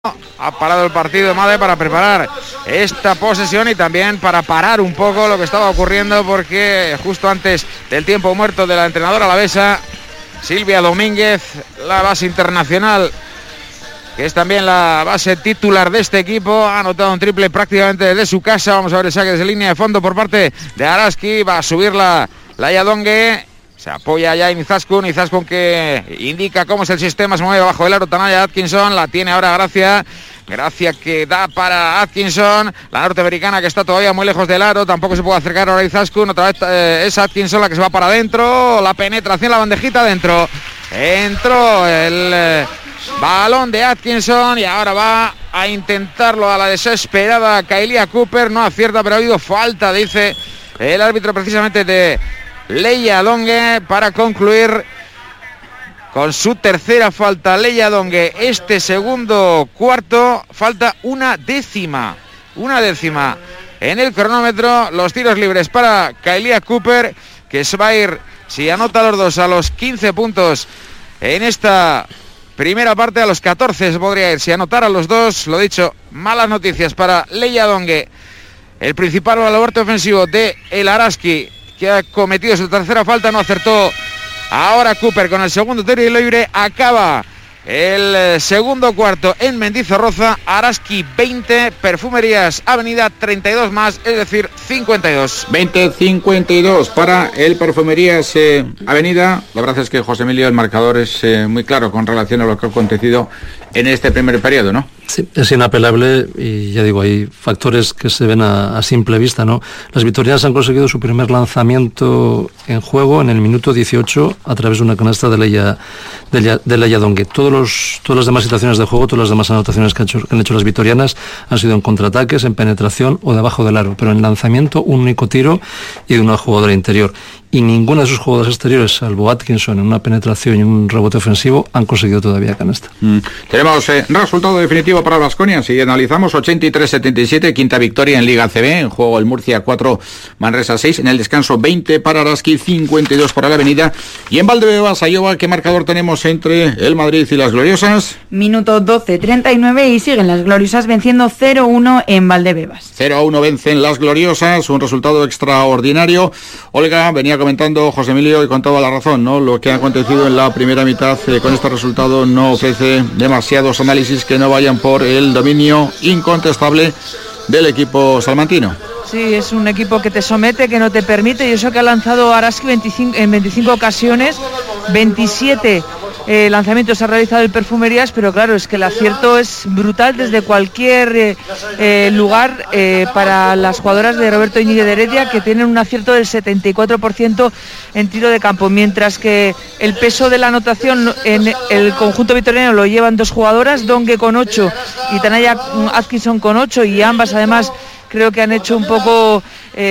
Ha parado el partido Made para preparar esta posesión y también para parar un poco lo que estaba ocurriendo, porque justo antes del tiempo muerto de la entrenadora alavesa Silvia Domínguez, la base internacional, que es también la base titular de este equipo, ha anotado un triple prácticamente desde su casa. Vamos a ver el saque desde línea de fondo por parte de Araski. Va a subir la Yadongue. Se apoya ya en Izaskun que indica cómo es el sistema, se mueve bajo el aro Tanaya Atkinson, la tiene ahora Gracia que da para Atkinson, la norteamericana que está todavía muy lejos del aro, tampoco se puede acercar ahora Izaskun, otra vez es Atkinson la que se va para adentro, la penetración, la bandejita adentro, entró el balón de Atkinson y ahora va a intentarlo a la desesperada Kailia Cooper, no acierta, pero ha habido falta, dice el árbitro precisamente de Leia Yadongue para concluir con su tercera falta. Leia Yadongue, este segundo cuarto, falta una décima en el cronómetro. Los tiros libres para Kailia Cooper, que se va a ir, si anota los dos, a los 15 puntos en esta primera parte, a los 14 se podría ir si anotara los dos. Lo dicho, malas noticias para Leia Yadongue, el principal baluarte ofensivo de el Araski, que ha cometido su tercera falta, no acertó. Ahora Cooper con el segundo tiro libre. Acaba el segundo cuarto en Mendizorroza. Araski 20, Perfumerías Avenida 32 más, es decir, 52. 20-52 para el Perfumerías Avenida. La verdad es que, José Emilio, el marcador es muy claro con relación a lo que ha acontecido en este primer periodo, ¿no? Sí, es inapelable y ya digo, hay factores que se ven a simple vista, ¿no? Las vitorianas han conseguido su primer lanzamiento en juego en el minuto 18 a través de una canasta de Leia Yadongue. Todas las demás situaciones de juego, todas las demás anotaciones que han hecho las vitorianas han sido en contraataques, en penetración o debajo del aro, pero en lanzamiento un único tiro y de una jugadora interior. Y ninguna de sus jugadoras exteriores, salvo Atkinson en una penetración y un rebote ofensivo, han conseguido todavía canasta. Tenemos resultado definitivo para el Baskonia. Si analizamos, 83-77, quinta victoria en Liga CB, en juego el Murcia 4, Manresa 6, en el descanso 20 para Araski, 52 para la Avenida. Y en Valdebebas, Iowa, ¿qué marcador tenemos entre el Madrid y las Gloriosas? Minuto 12-39 y siguen las Gloriosas venciendo 0-1 en Valdebebas. 0-1 vencen las Gloriosas, un resultado extraordinario. Olga, venía comentando José Emilio y con toda la razón, ¿no? Lo que ha acontecido en la primera mitad con este resultado no ofrece demasiados análisis que no vayan por el dominio incontestable del equipo salmantino. Sí, es un equipo que te somete, que no te permite, y eso que ha lanzado Araski en 25 ocasiones, 27 lanzamientos ha realizado el Perfumerías, pero claro, es que el acierto es brutal desde cualquier lugar para las jugadoras de Roberto Íñiguez de Heredia, que tienen un acierto del 74% en tiro de campo, mientras que el peso de la anotación en el conjunto vitoriano lo llevan dos jugadoras, Dongue con 8 y Tanaya Atkinson con 8, y ambas además creo que han hecho un poco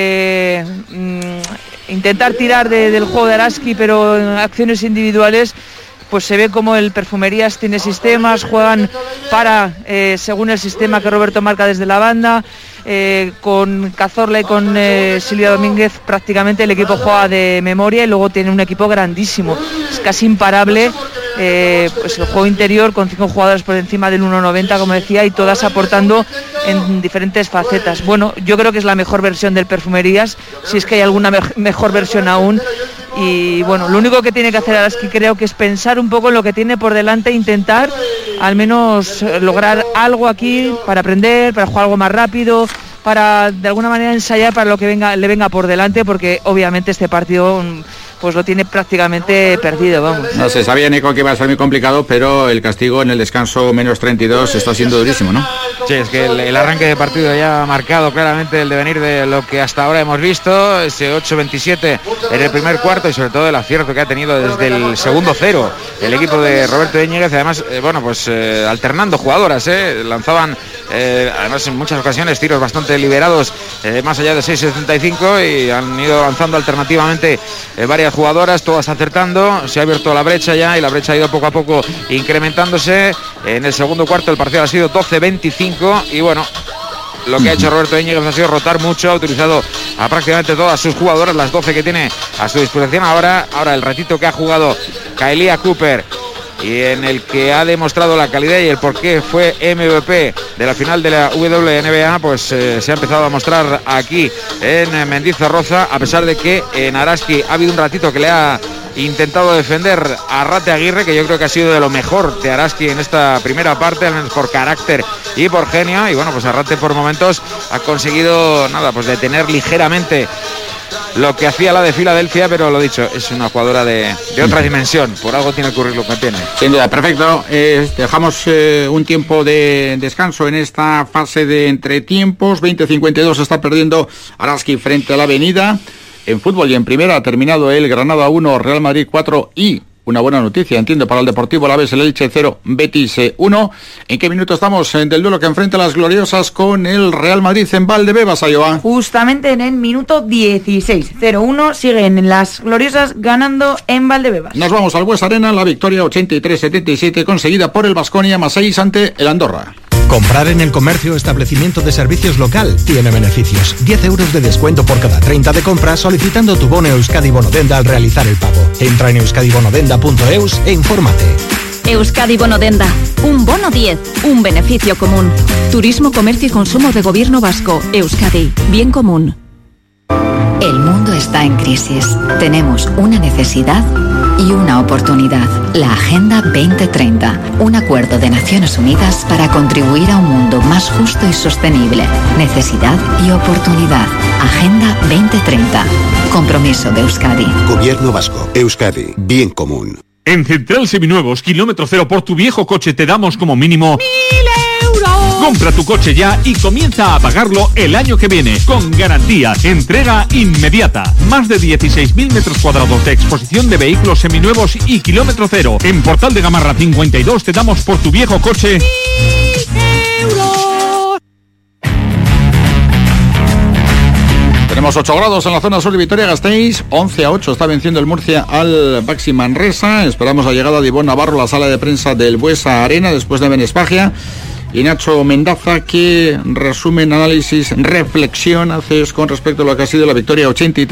intentar tirar del juego de Araski, pero en acciones individuales pues se ve como el Perfumerías tiene sistemas, juegan para según el sistema que Roberto marca desde la banda. Con Cazorla y con Silvia Domínguez prácticamente el equipo juega de memoria, y luego tiene un equipo grandísimo, es casi imparable. Pues el juego interior con 5 jugadoras por encima del 1,90, como decía, y todas aportando en diferentes facetas. Bueno, yo creo que es la mejor versión del Perfumerías, si es que hay alguna mejor versión aún. Y bueno, lo único que tiene que hacer Araski, creo que es pensar un poco en lo que tiene por delante e intentar al menos lograr algo aquí para aprender, para jugar algo más rápido, para de alguna manera ensayar para lo que le venga por delante, porque obviamente este partido pues lo tiene prácticamente perdido, vamos. No se sabía, Nico, que iba a ser muy complicado, pero el castigo en el descanso -32 está siendo durísimo, ¿no? Sí, es que el arranque de partido ya ha marcado claramente el devenir de lo que hasta ahora hemos visto, ese 8-27 en el primer cuarto, y sobre todo el acierto que ha tenido desde el segundo cero el equipo de Roberto Íñiguez, además, alternando jugadoras, lanzaban además en muchas ocasiones tiros bastante liberados, más allá de 6,75, y han ido lanzando alternativamente varias jugadoras, todas acertando. Se ha abierto la brecha ya, y la brecha ha ido poco a poco incrementándose. En el segundo cuarto el partido ha sido 12-25, y bueno, lo que ha hecho Roberto Íñiguez ha sido rotar mucho, ha utilizado a prácticamente todas sus jugadoras, las 12 que tiene a su disposición. Ahora el ratito que ha jugado Kailia Cooper y en el que ha demostrado la calidad y el por qué fue MVP de la final de la WNBA, pues se ha empezado a mostrar aquí en Mendizorroza, a pesar de que en Araski ha habido un ratito que le ha intentado defender a Arrate Aguirre, que yo creo que ha sido de lo mejor de Araski en esta primera parte, al menos por carácter y por genio, y bueno, pues Arrate por momentos ha conseguido pues detener ligeramente lo que hacía la de Filadelfia, pero lo dicho, es una jugadora de otra dimensión, por algo tiene el currículum que tiene. Sin duda, perfecto. Dejamos un tiempo de descanso en esta fase de entretiempos. 20-52 está perdiendo Araski frente a la Avenida. En fútbol y en primera ha terminado el Granada 1, Real Madrid 4 y una buena noticia, entiendo, para el Deportivo Alavés, el Elche 0, Betis 1. ¿En qué minuto estamos del duelo que enfrenta las gloriosas con el Real Madrid en Valdebebas, Ayoa? Justamente en el minuto 16, 0-1, siguen las gloriosas ganando en Valdebebas. Nos vamos al Bues Arena, la victoria 83-77 conseguida por el Baskonia +6 ante el Andorra. Comprar en el comercio o establecimiento de servicios local tiene beneficios. 10 euros de descuento por cada 30 de compras solicitando tu bono Euskadi Bonodenda al realizar el pago. Entra en euskadibonodenda.eus e infórmate. Euskadi Bonodenda. Un bono 10. Un beneficio común. Turismo, comercio y consumo de Gobierno Vasco. Euskadi. Bien común. El mundo está en crisis. Tenemos una necesidad y una oportunidad. La Agenda 2030, un acuerdo de Naciones Unidas para contribuir a un mundo más justo y sostenible. Necesidad y oportunidad. Agenda 2030. Compromiso de Euskadi. Gobierno Vasco. Euskadi. Bien común. En Central Seminuevos, kilómetro cero por tu viejo coche te damos como mínimo 1.000 euros. Compra tu coche ya y comienza a pagarlo el año que viene, con garantía, entrega inmediata. Más de 16.000 metros cuadrados de exposición de vehículos seminuevos y kilómetro cero. En Portal de Gamarra 52 te damos por tu viejo coche 1.000 euros. Tenemos 8 grados en la zona sur de Vitoria-Gasteiz, 11-8 está venciendo el Murcia al Baxi Manresa. Esperamos la llegada de Ivonne Navarro a la sala de prensa del Buesa Arena después de Benespagia. Y Nacho Mendaza, que resumen, análisis, reflexión haces con respecto a lo que ha sido la victoria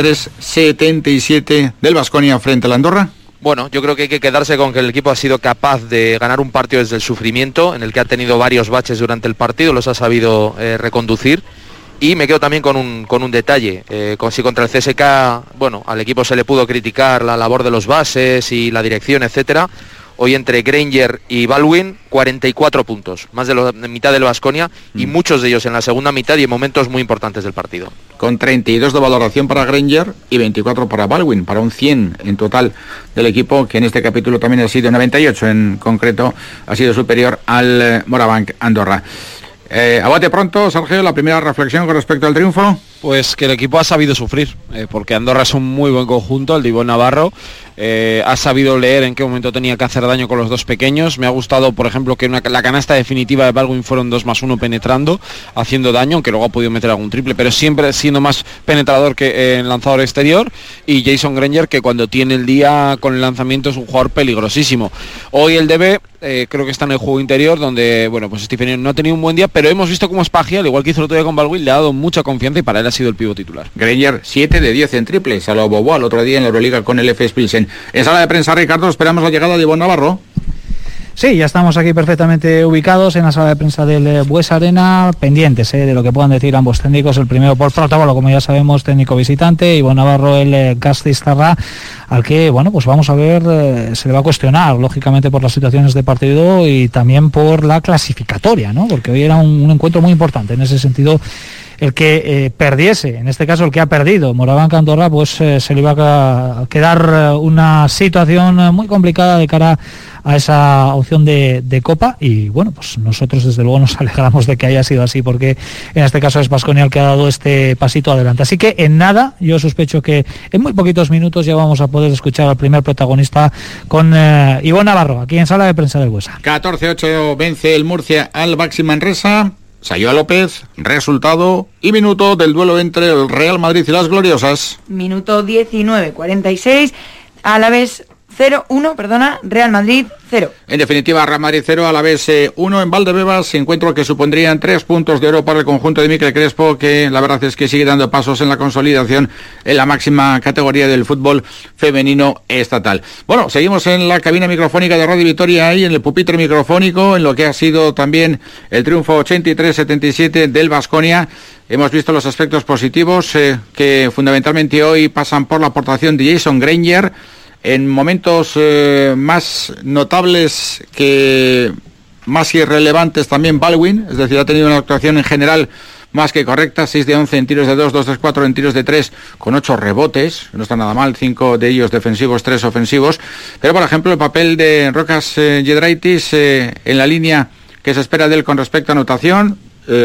83-77 del Baskonia frente al Andorra. Bueno, yo creo que hay que quedarse con que el equipo ha sido capaz de ganar un partido desde el sufrimiento, en el que ha tenido varios baches durante el partido, los ha sabido reconducir. Y me quedo también con un detalle, si contra el CSK, bueno, al equipo se le pudo criticar la labor de los bases y la dirección, etcétera. Hoy entre Granger y Baldwin, 44 puntos, más de la mitad del Baskonia, y muchos de ellos en la segunda mitad y en momentos muy importantes del partido. Con 32 de valoración para Granger y 24 para Baldwin, para un 100 en total del equipo, que en este capítulo también ha sido 98 en concreto, ha sido superior al Morabanc Andorra. A bote pronto, Sergio, la primera reflexión con respecto al triunfo. Pues que el equipo ha sabido sufrir, porque Andorra es un muy buen conjunto, el de Ivonne Navarro, ha sabido leer en qué momento tenía que hacer daño con los dos pequeños. Me ha gustado, por ejemplo, que la canasta definitiva de Baldwin fueron 2+1 penetrando, haciendo daño, aunque luego ha podido meter algún triple, pero siempre siendo más penetrador que en lanzador exterior. Y Jason Granger, que cuando tiene el día con el lanzamiento es un jugador peligrosísimo. Hoy el DB creo que está en el juego interior, donde bueno, pues Stephen no ha tenido un buen día, pero hemos visto cómo Spagia, al igual que hizo el otro día con Baldwin, le ha dado mucha confianza y para él ha sido el pívot titular. Granger 7 de 10 en triples, a lo Bobo el otro día en la Euroliga con el FS Pilsen. En sala de prensa, Ricardo, esperamos la llegada de Ivonne Navarro. Sí, ya estamos aquí perfectamente ubicados en la sala de prensa del Buesa Arena, pendientes de lo que puedan decir ambos técnicos. El primero por protocolo, como ya sabemos, técnico visitante, Ivonne Navarro, el Gasteiztarra, al que, bueno, pues vamos a ver, se le va a cuestionar, lógicamente, por las situaciones de partido y también por la clasificatoria, ¿no? Porque hoy era un encuentro muy importante en ese sentido. El que perdiese, en este caso el que ha perdido, Morabanc Andorra, pues se le iba a quedar una situación muy complicada de cara a esa opción de Copa, y bueno, pues nosotros desde luego nos alegramos de que haya sido así, porque en este caso es Baskonia el que ha dado este pasito adelante. Así que en nada, yo sospecho que en muy poquitos minutos ya vamos a poder escuchar al primer protagonista con Ivonne Navarro, aquí en sala de prensa del Buesa. 14-8 vence el Murcia al Baxi Manresa. Sayoa López, resultado y minuto del duelo entre el Real Madrid y las Gloriosas. Minuto 19:46, Alavés 0-1, Real Madrid 0. En definitiva, Real Madrid 0, Alavés 1 en Valdebebas, encuentro que supondrían 3 puntos de oro para el conjunto de Mikel Crespo, que la verdad es que sigue dando pasos en la consolidación en la máxima categoría del fútbol femenino estatal. Bueno, seguimos en la cabina microfónica de Radio Vitoria, ahí en el pupitre microfónico, en lo que ha sido también el triunfo 83-77 del Baskonia. Hemos visto los aspectos positivos que fundamentalmente hoy pasan por la aportación de Jason Granger. En momentos más notables que más irrelevantes también Baldwin, es decir, ha tenido una actuación en general más que correcta, 6 de 11 en tiros de 2, 2 de 4 en tiros de 3, con 8 rebotes, no está nada mal, 5 de ellos defensivos, 3 ofensivos, pero por ejemplo el papel de Rokas Giedraitis en la línea que se espera de él con respecto a anotación,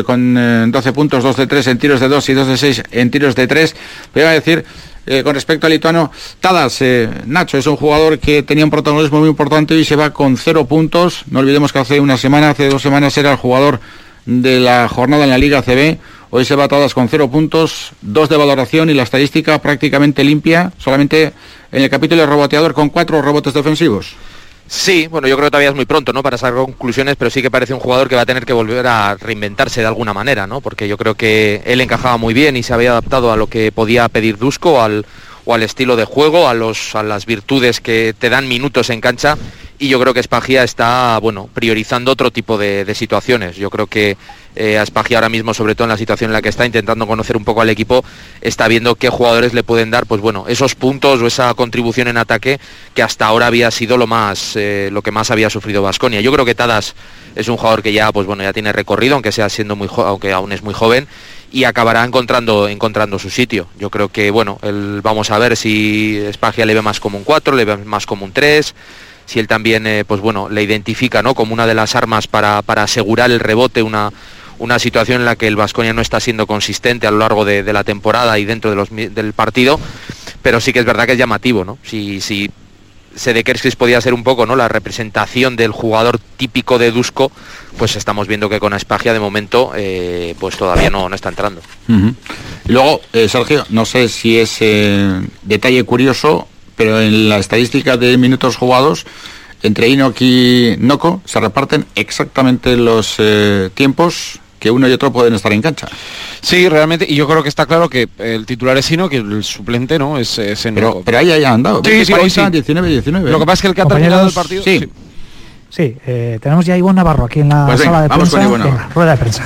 con 12 puntos, 2 de 3 en tiros de 2 y 2 de 6 en tiros de 3, pero iba a decir... con respecto al lituano Tadas, Nacho es un jugador que tenía un protagonismo muy importante y se va con 0 puntos. No olvidemos que hace 2 semanas era el jugador de la jornada en la Liga ACB. Hoy se va Tadas con 0 puntos, 2 de valoración y la estadística prácticamente limpia, solamente en el capítulo de reboteador con 4 rebotes defensivos. Sí, bueno, yo creo que todavía es muy pronto, ¿no?, para sacar conclusiones, pero sí que parece un jugador que va a tener que volver a reinventarse de alguna manera, ¿no?, porque yo creo que él encajaba muy bien y se había adaptado a lo que podía pedir Dusko, o al estilo de juego, a las virtudes que te dan minutos en cancha, y yo creo que Spagia está, bueno, priorizando otro tipo de situaciones. Yo creo que a Spagia ahora mismo, sobre todo en la situación en la que está, intentando conocer un poco al equipo, está viendo qué jugadores le pueden dar, pues bueno, esos puntos o esa contribución en ataque que hasta ahora había sido lo que más había sufrido Baskonia. Yo creo que Tadas es un jugador que ya, pues bueno, ya tiene recorrido, aunque aún es muy joven, y acabará encontrando su sitio. Yo creo que, bueno, vamos a ver si Spagia le ve más como un 4, le ve más como un 3, si él también, pues bueno, le identifica, ¿no?, como una de las armas para asegurar el rebote, una situación en la que el Baskonia no está siendo consistente a lo largo de la temporada y dentro del partido, pero sí que es verdad que es llamativo, ¿no? Si Sedekerskis podía ser un poco, ¿no?, la representación del jugador típico de Dusko, pues estamos viendo que con Spagia de momento pues todavía no está entrando. Uh-huh. Y luego, Sergio, no sé si es detalle curioso, pero en la estadística de minutos jugados entre Inok y Noko se reparten exactamente los tiempos que uno y otro pueden estar en cancha. Sí, realmente, y yo creo que está claro que el titular es Inok y el suplente no es Noko. Pero ahí ya han dado. Sí, 40, sí. 19. Lo que pasa es que el que ha terminado el partido... Sí, tenemos ya a Ivonne Navarro aquí en la sala de prensa. Venga, rueda de prensa.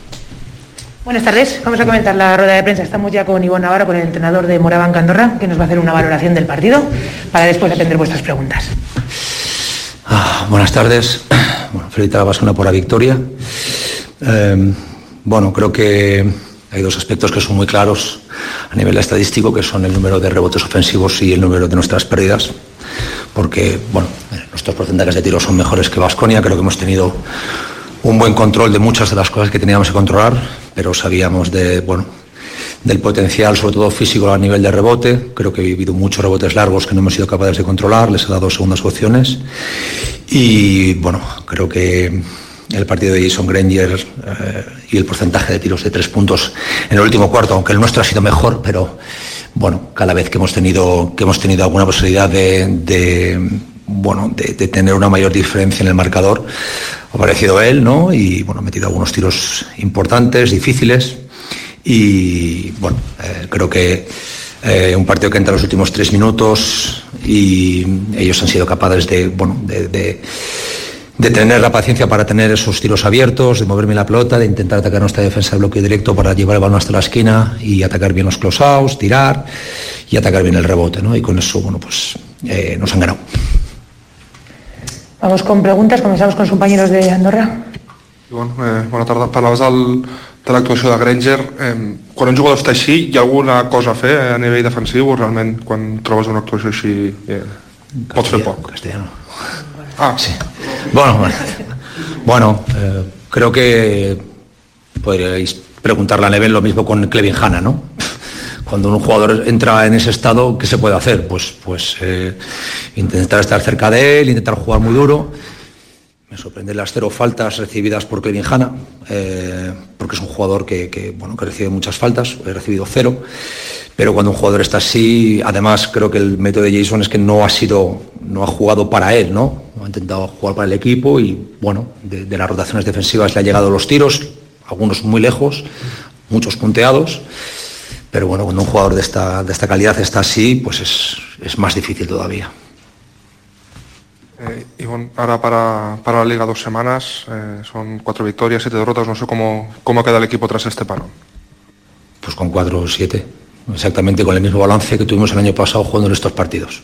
Buenas tardes, vamos a comentar la rueda de prensa. Estamos ya con Ivonne Navarro, con el entrenador de Morabanc Andorra, que nos va a hacer una valoración del partido para después atender vuestras preguntas. Buenas tardes. Bueno, felicitar a Baskonia por la victoria. Bueno, creo que hay 2 aspectos que son muy claros a nivel estadístico, que son el número de rebotes ofensivos y el número de nuestras pérdidas, porque, bueno, nuestros porcentajes de tiros son mejores que Baskonia. Creo que hemos tenido un buen control de muchas de las cosas que teníamos que controlar, pero sabíamos del potencial, sobre todo físico, a nivel de rebote. Creo que ha habido muchos rebotes largos que no hemos sido capaces de controlar, les he dado segundas opciones. Y bueno, creo que el partido de Jason Granger y el porcentaje de tiros de 3 puntos en el último cuarto, aunque el nuestro ha sido mejor, pero bueno, cada vez que hemos tenido alguna posibilidad de tener una mayor diferencia en el marcador, ha aparecido él, ¿no? Y bueno, ha metido algunos tiros importantes, difíciles, y bueno, creo que un partido que entra en los últimos 3 minutos y ellos han sido capaces de tener la paciencia para tener esos tiros abiertos, de moverme la pelota, de intentar atacar nuestra defensa de bloque directo para llevar el balón hasta la esquina y atacar bien los close-outs, tirar y atacar bien el rebote, ¿no? Y con eso, bueno, pues nos han ganado. Vamos con preguntes, comenzamos con los compañeros de Andorra. Bona tarda. Parlaves de l'actuació de Granger. Quan un jugador està així, hi ha alguna cosa a fer a nivell defensiu o realment quan trobes una actuació així pots fer poc? Castellano. Sí. Bueno, creo que podríais preguntarle a Neven lo mismo con Clevin Hanna, ¿no? Cuando un jugador entra en ese estado, ¿qué se puede hacer? Pues intentar estar cerca de él, intentar jugar muy duro. Me sorprende las 0 faltas recibidas por Kevin Hanna, porque es un jugador que recibe muchas faltas. He recibido 0, pero cuando un jugador está así, además creo que el método de Jason es que no ha jugado para él, ¿no? Ha intentado jugar para el equipo y bueno, de las rotaciones defensivas le han llegado los tiros, algunos muy lejos, muchos punteados, pero bueno, cuando un jugador de esta calidad está así, pues es más difícil todavía. Y bueno, ahora para la Liga 2 semanas, son 4 victorias, 7 derrotas, no sé cómo queda el equipo tras este parón. Pues con 4 o 7, exactamente con el mismo balance que tuvimos el año pasado jugando en estos partidos.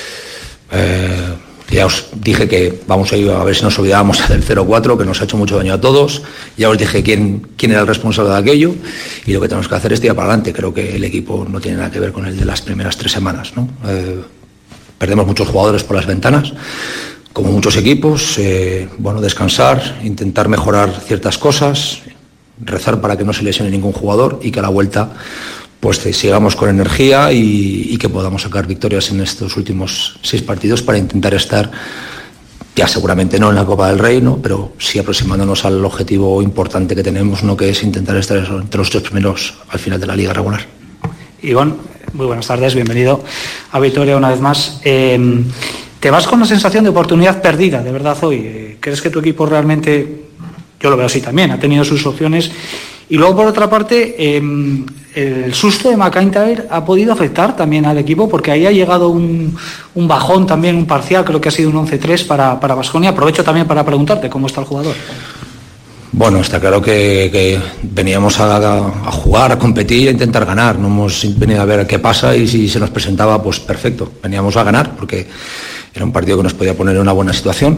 Ya os dije que vamos a ir a ver si nos olvidábamos del 0-4, que nos ha hecho mucho daño a todos. Ya os dije quién era el responsable de aquello, y lo que tenemos que hacer es tirar para adelante. Creo que el equipo no tiene nada que ver con el de las primeras 3 semanas, ¿no? Perdemos muchos jugadores por las ventanas, como muchos equipos. Descansar, intentar mejorar ciertas cosas, rezar para que no se lesione ningún jugador y que a la vuelta pues sigamos con energía y que podamos sacar victorias en estos últimos 6 partidos para intentar estar, ya seguramente no en la Copa del Rey, ¿no?, pero sí aproximándonos al objetivo importante que tenemos, ¿no?, que es intentar estar entre los 3 primeros al final de la liga regular. Iván, muy buenas tardes, bienvenido a Vitoria una vez más. ¿Te vas con la sensación de oportunidad perdida, de verdad, hoy? ¿Crees que tu equipo realmente, yo lo veo así también, ha tenido sus opciones? Y luego, por otra parte, el susto de McIntyre ha podido afectar también al equipo, porque ahí ha llegado un bajón también, un parcial, creo que ha sido un 11-3 para Baskonia. Aprovecho también para preguntarte cómo está el jugador. Bueno, está claro que veníamos a jugar, a competir, a intentar ganar. No hemos venido a ver qué pasa y si se nos presentaba, pues perfecto. Veníamos a ganar porque era un partido que nos podía poner en una buena situación.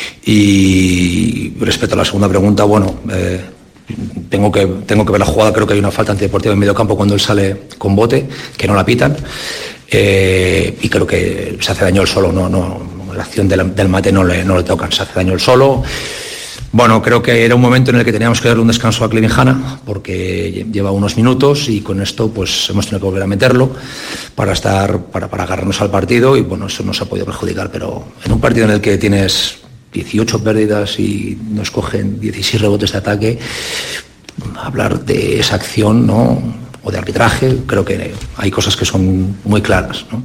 Y respecto a la segunda pregunta, bueno, tengo que ver la jugada. Creo que hay una falta antideportiva en medio campo cuando él sale con bote, que no la pitan. Y creo que se hace daño él solo. No, la acción del mate no le tocan, se hace daño él solo. Bueno, creo que era un momento en el que teníamos que darle un descanso a Clevin Hanna, porque lleva unos minutos y con esto pues hemos tenido que volver a meterlo para agarrarnos al partido, y bueno, eso nos ha podido perjudicar, pero en un partido en el que tienes 18 pérdidas y nos cogen 16 rebotes de ataque, hablar de esa acción, ¿no?, o de arbitraje, creo que hay cosas que son muy claras, ¿no?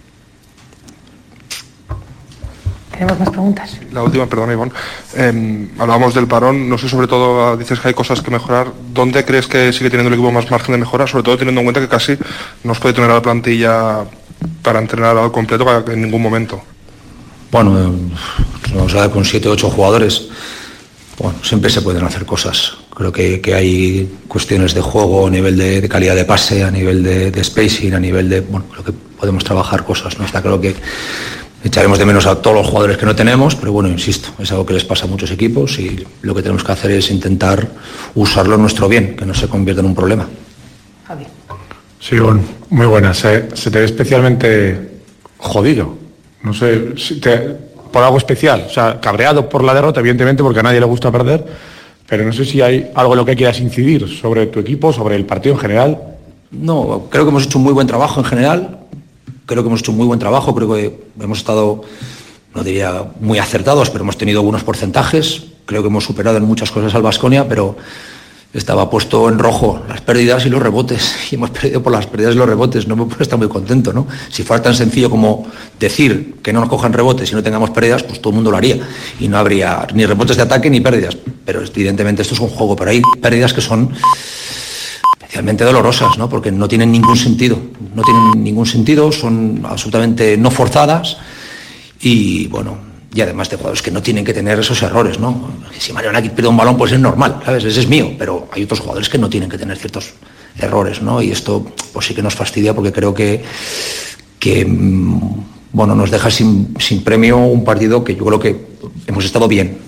Tenemos más preguntas. La última, perdona, Iván. Hablábamos del parón, no sé, sobre todo dices que hay cosas que mejorar. ¿Dónde crees que sigue teniendo el equipo más margen de mejora? Sobre todo teniendo en cuenta que casi no os puede tener a la plantilla para entrenar al completo en ningún momento. Bueno, vamos a dar con 7 o 8 jugadores. Bueno, siempre se pueden hacer cosas. Creo que hay cuestiones de juego, a nivel de calidad de pase, a nivel de spacing, a nivel de... Bueno, creo que podemos trabajar cosas, ¿no? Está claro que echaremos de menos a todos los jugadores que no tenemos, pero bueno, insisto, es algo que les pasa a muchos equipos y lo que tenemos que hacer es intentar usarlo a nuestro bien, que no se convierta en un problema. Javi. Sí, bueno, muy buenas. Se te ve especialmente jodido. No sé, por algo especial. O sea, cabreado por la derrota, evidentemente, porque a nadie le gusta perder, pero no sé si hay algo en lo que quieras incidir sobre tu equipo, sobre el partido en general. No, creo que hemos hecho un muy buen trabajo en general. Creo que hemos estado, no diría muy acertados, pero hemos tenido buenos porcentajes. Creo que hemos superado en muchas cosas al Baskonia, pero estaba puesto en rojo las pérdidas y los rebotes, y hemos perdido por las pérdidas y los rebotes. No me puedo estar muy contento, ¿no? Si fuera tan sencillo como decir que no nos cojan rebotes y no tengamos pérdidas, pues todo el mundo lo haría y no habría ni rebotes de ataque ni pérdidas. Pero evidentemente esto es un juego, pero hay pérdidas que son especialmente dolorosas, ¿no?, porque no tienen ningún sentido, son absolutamente no forzadas y bueno, y además de jugadores que no tienen que tener esos errores, ¿no? Si Marionaki pierde un balón, pues es normal, ¿sabes? Ese es mío, pero hay otros jugadores que no tienen que tener ciertos errores, ¿no? Y esto pues sí que nos fastidia, porque creo que bueno, nos deja sin premio un partido que yo creo que hemos estado bien.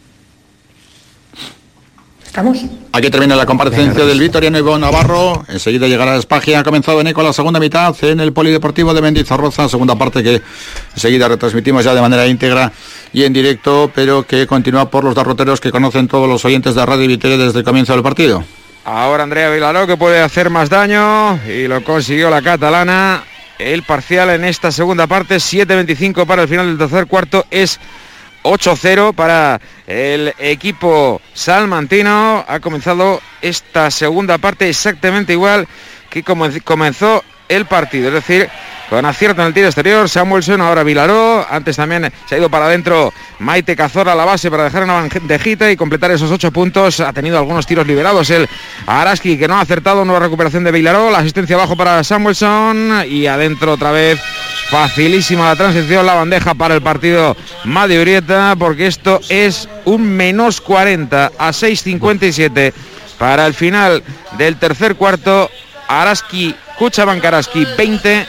¿Estamos? Aquí termina la comparecencia del vitoriano Iván Navarro. Enseguida llegará a Espagia. Ha comenzado Eneco la segunda mitad en el Polideportivo de Mendizorroza, segunda parte que enseguida retransmitimos ya de manera íntegra y en directo, pero que continúa por los derroteros que conocen todos los oyentes de Radio Vitoria desde el comienzo del partido. Ahora Andrea Vilaró, que puede hacer más daño, y lo consiguió la catalana. El parcial en esta segunda parte, 7:25 para el final del tercer cuarto, es 8-0 para el equipo salmantino. Ha comenzado esta segunda parte exactamente igual que comenzó el partido, es decir, con acierto en el tiro exterior Samuelson, ahora Vilaró, antes también se ha ido para adentro Maite Cazorla a la base para dejar una bandejita y completar esos 8 puntos. Ha tenido algunos tiros liberados el Araski, que no ha acertado. Nueva recuperación de Vilaró, la asistencia abajo para Samuelson y adentro otra vez. Facilísima la transición, la bandeja para el partido Madi Urieta, porque esto es un -40 a 6:57 para el final del tercer cuarto. Araski, Cuchabank Araski 20,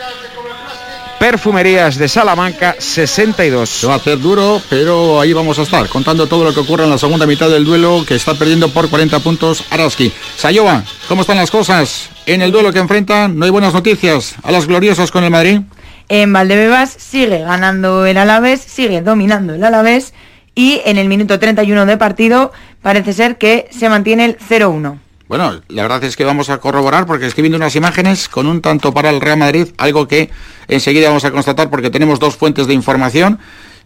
Perfumerías de Salamanca 62. Se va a hacer duro, pero ahí vamos a estar, contando todo lo que ocurre en la segunda mitad del duelo, que está perdiendo por 40 puntos Araski. Sayoa, ¿cómo están las cosas? En el duelo que enfrentan, no hay buenas noticias a las gloriosas con el Madrid. En Valdebebas sigue ganando el Alavés, sigue dominando el Alavés, y en el minuto 31 de partido parece ser que se mantiene el 0-1. Bueno, la verdad es que vamos a corroborar, porque estoy viendo unas imágenes con un tanto para el Real Madrid, algo que enseguida vamos a constatar porque tenemos dos fuentes de información.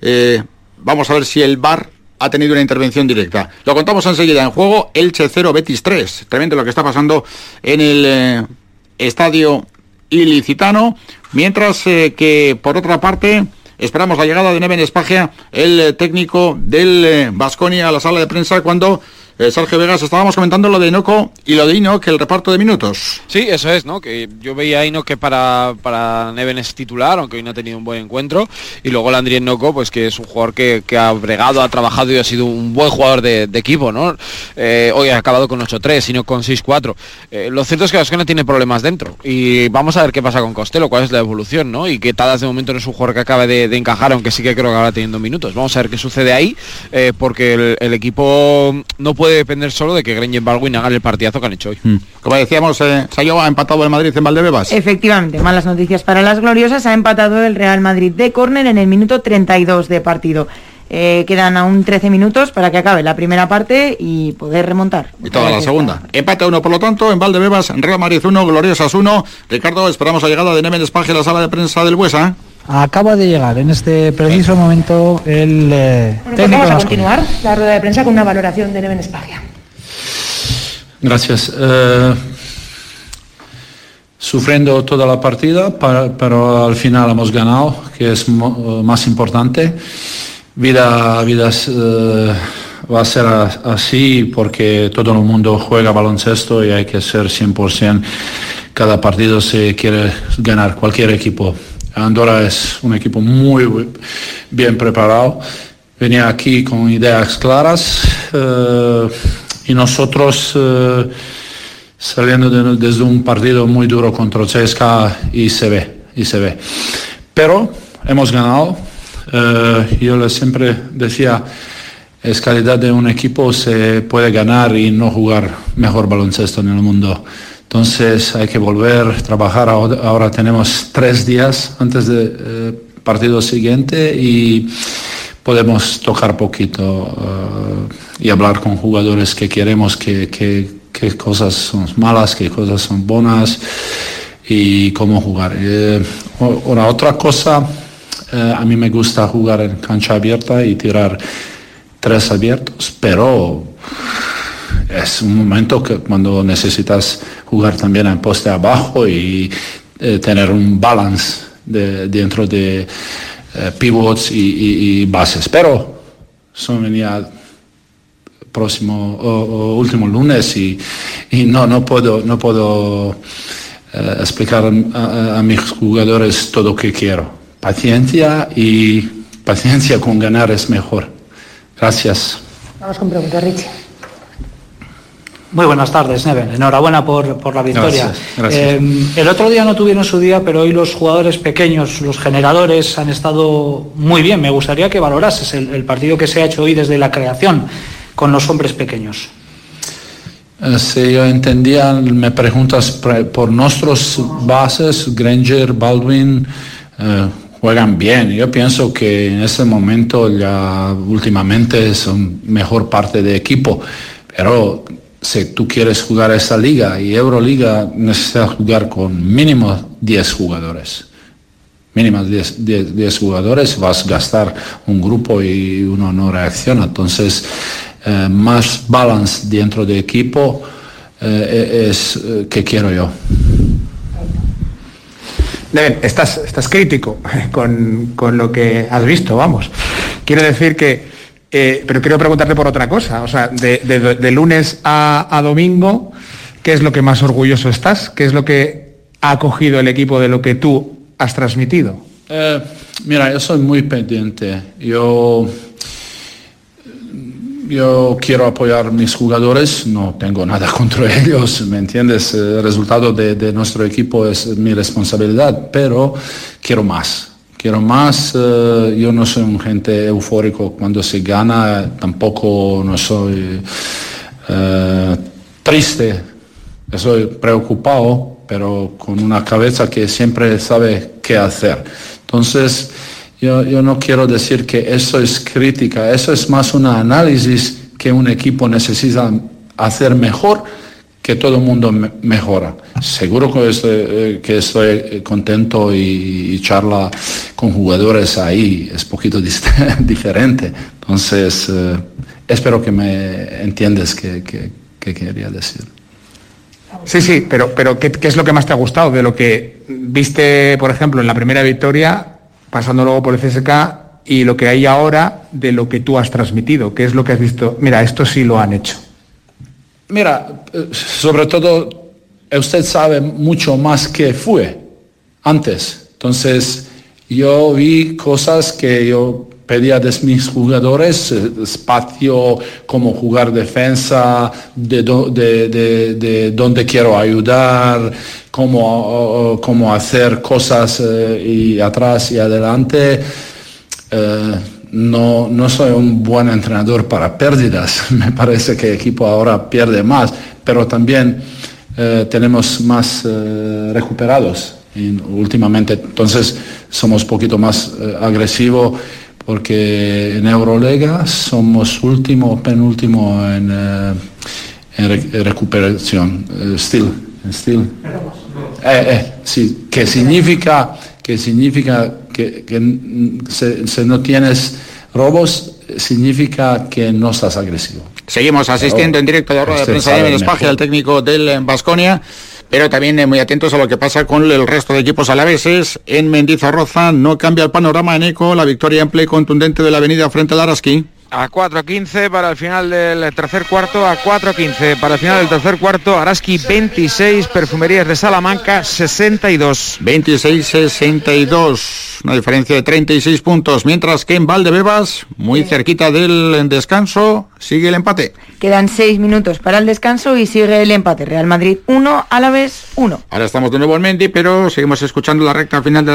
Vamos a ver si el VAR ha tenido una intervención directa. Lo contamos enseguida. En juego, Elche 0, Betis 3. Tremendo lo que está pasando en el estadio ilicitano. Mientras que, por otra parte, esperamos la llegada de Neven Espagia, el técnico del Baskonia, a la sala de prensa, cuando Sergio Vegas, estábamos comentando lo de Inoco y lo de Inoc, el reparto de minutos. Sí, eso es, ¿no? Que yo veía a Inoc que para Neven es titular, aunque hoy no ha tenido un buen encuentro, y luego Landry Inoco, pues que es un jugador que ha bregado, ha trabajado y ha sido un buen jugador de equipo, ¿no? Hoy ha acabado con 8-3, Inoc con 6-4. Lo cierto es que Baskonia tiene problemas dentro, y vamos a ver qué pasa con Costello, cuál es la evolución, ¿no? Y que Tadas de momento no es un jugador que acabe de encajar, aunque sí que creo que ahora teniendo minutos. Vamos a ver qué sucede ahí, porque el equipo no puede depender solo de que Granger Baldwin haga el partidazo que han hecho hoy. Como decíamos, Sayoa, ha empatado el Madrid en Valdebebas. Efectivamente, malas noticias para las gloriosas. Ha empatado el Real Madrid de córner en el minuto 32 de partido. Quedan aún 13 minutos para que acabe la primera parte y poder remontar. Y toda la segunda. Empate 1, por lo tanto, en Valdebebas, Real Madrid 1, Gloriosas 1. Ricardo, esperamos la llegada de Neven Espagia a la sala de prensa del Buesa. Acaba de llegar en este preciso momento el técnico. Vamos a continuar la rueda de prensa con una valoración de Neven Espagia. Gracias. Sufriendo toda la partida, pero al final hemos ganado, que es más importante. Vida va a ser así porque todo el mundo juega baloncesto y hay que ser 100%. Cada partido se quiere ganar, cualquier equipo. Andorra es un equipo muy bien preparado. Venía aquí con ideas claras y nosotros saliendo desde un partido muy duro contra el CSKA y se ve. Pero hemos ganado. Yo siempre decía, es calidad de un equipo, se puede ganar y no jugar mejor baloncesto en el mundo. Entonces hay que volver a trabajar. Ahora tenemos 3 días antes del partido siguiente y podemos tocar poquito y hablar con jugadores que queremos, qué cosas son malas, qué cosas son buenas y cómo jugar. Otra cosa, a mí me gusta jugar en cancha abierta y tirar 3 abiertos, pero es un momento que cuando necesitas jugar también en poste abajo y tener un balance dentro de pivots y bases. Pero son venía próximo o último lunes y no puedo explicar a mis jugadores todo lo que quiero. Paciencia con ganar es mejor. Gracias. Vamos con preguntas, Richie. Muy buenas tardes, Neven. Enhorabuena por la victoria. Gracias. El otro día no tuvieron su día, pero hoy los jugadores pequeños, los generadores, han estado muy bien. Me gustaría que valorases el partido que se ha hecho hoy desde la creación con los hombres pequeños. Si yo entendía, me preguntas por nuestros bases, Granger, Baldwin, juegan bien. Yo pienso que en ese momento ya últimamente son mejor parte de equipo, pero si tú quieres jugar esta liga y Euroliga, necesitas jugar con mínimo 10 jugadores. mínima 10 jugadores, vas a gastar un grupo y uno no reacciona. Entonces, más balance dentro del equipo es que quiero yo. Deben, estás crítico con lo que has visto, vamos. Quiero decir que, pero quiero preguntarte por otra cosa. O sea, de lunes a domingo, ¿qué es lo que más orgulloso estás? ¿Qué es lo que ha acogido el equipo de lo que tú has transmitido? Mira, yo soy muy pendiente. Yo quiero apoyar a mis jugadores, no tengo nada contra ellos, ¿me entiendes? El resultado de nuestro equipo es mi responsabilidad, pero quiero más. Yo no soy un gente eufórico cuando se gana, tampoco no soy triste, estoy preocupado, pero con una cabeza que siempre sabe qué hacer. Entonces, yo no quiero decir que eso es crítica, eso es más un análisis que un equipo necesita hacer mejor, que todo el mundo mejora. Seguro que estoy contento y charla con jugadores ahí es poquito diferente. Entonces, espero que me entiendes qué quería decir. Sí, pero ¿qué es lo que más te ha gustado de lo que viste, por ejemplo, en la primera victoria, pasando luego por el CSK, y lo que hay ahora de lo que tú has transmitido? ¿Qué es lo que has visto? Mira, esto sí lo han hecho. Mira, sobre todo, usted sabe mucho más que fue antes. Entonces, yo vi cosas que yo pedía de mis jugadores, espacio, cómo jugar defensa, de dónde quiero ayudar, cómo hacer cosas y atrás y adelante. No soy un buen entrenador para pérdidas, me parece que el equipo ahora pierde más, pero también tenemos más recuperados últimamente, entonces somos un poquito más agresivos, porque en Euroliga somos penúltimo en recuperación, sí, que significa que si no tienes robos, significa que no estás agresivo. Seguimos asistiendo en directo a la rueda de prensa de Espagia, el técnico del Baskonia, pero también muy atentos a lo que pasa con el resto de equipos alaveses. En Mendizorroza no cambia el panorama en Eco, la victoria en play contundente de la Avenida frente al Araski. A 4:15 para el final del tercer cuarto, a 4:15 para el final del tercer cuarto, Araski 26, Perfumerías de Salamanca 62. 26-62, una diferencia de 36 puntos, mientras que en Valdebebas, muy cerquita del descanso, sigue el empate. Quedan 6 minutos para el descanso y sigue el empate. Real Madrid 1, Alavés 1. Ahora estamos de nuevo en Mendy, pero seguimos escuchando la recta final de